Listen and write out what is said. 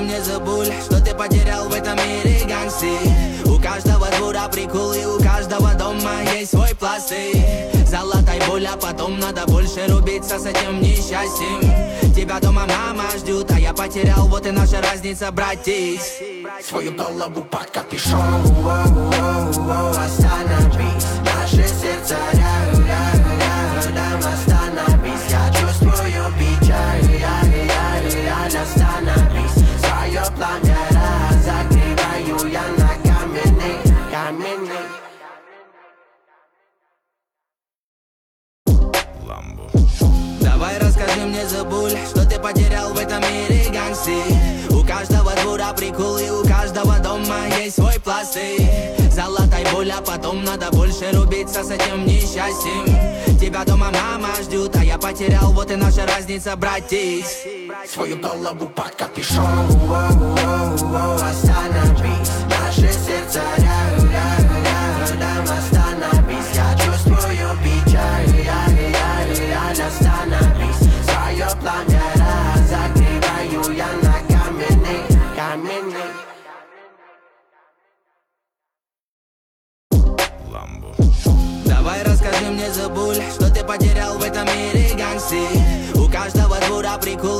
мне, забуль, что ты потерял в этом мире гангсты. У каждого двора прикол и у каждого дома есть свой пластырь. Золотай боль, а потом надо больше рубиться с этим несчастьем. Тебя дома мама ждет, а я потерял, вот и наша разница, братец. Свою голову под капюшон, остановись. Наши сердца рядом, остановись. Я чувствую печаль, остановись. Свое пламя разогреваю я на каменный. Давай расскажи мне, забуль, что ты потерял в этом мире гангсты. У каждого двора прикол и у каждого дома есть свой пластырь. Золотай боль, а потом надо больше рубиться с этим несчастьем. Тебя дома мама ждет, а я потерял, вот и наша разница, братец. Свою голову под капюшон, остановись. Наши сердца рядом, остановись. Я чувствую печаль, остановись. Свое пламя разогреваю я на каменный. Давай расскажи мне, забуль, что ты потерял в этом мире гангсты. У каждого двора прикол